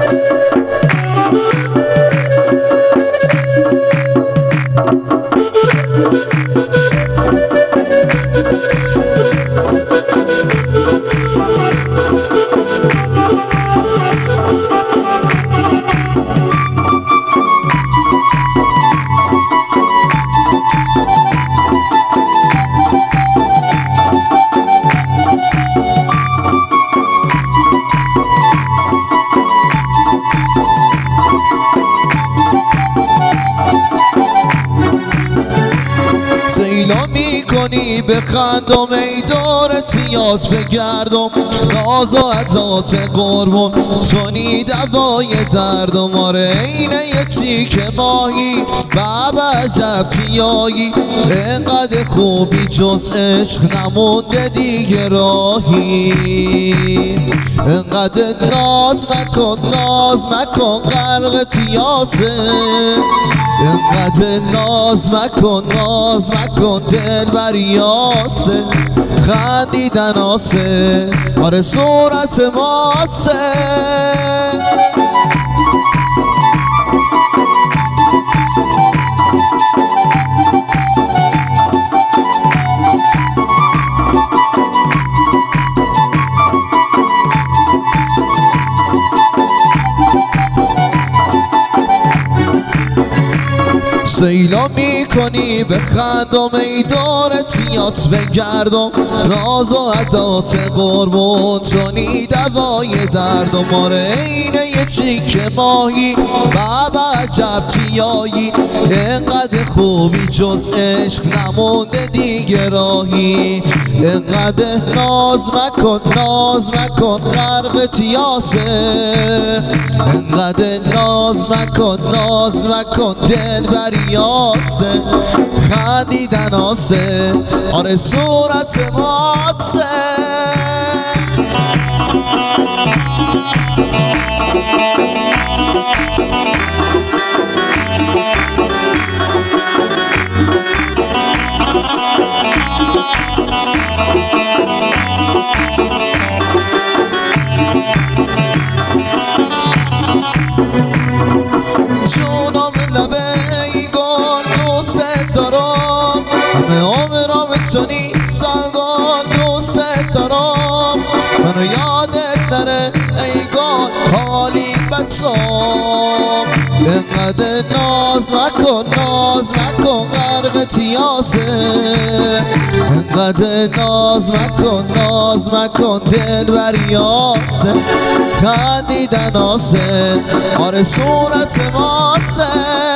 سیلا میکنی به خندم ای دورتیات بگردم راز و عدات قربون چونی دوای دردم آره اینه یه تیک ماهی بابا عجب تیایی اینقدر خوبی جز عشق نمونده دیگه راهی اینقدر ناز مکن غرق تیاسه اینقدر ناز مکن دل بریاسه خندیدن آسه آره صورت ماسه سیلا میکنی به خندم ای دورتیات بگردم راز و عدات قربون چونی دوای دردم آره اینه یه تیک ماهی بابا عجب تیایی اینقدر خوبی جز عشق نمونده دیگه راهی اینقدر ناز مکن غرق تیاسه اینقدر ناز مکن دل بریاسه خندیدن آسه آره صورت ماسه چونی سالگان دوست دارم منو یادت نره ای گل حالی بچم اینقدر ناز مکن غرق تیاسه اینقدر ناز مکن دل بریاسه خندیدن آسه آره صورت ماسه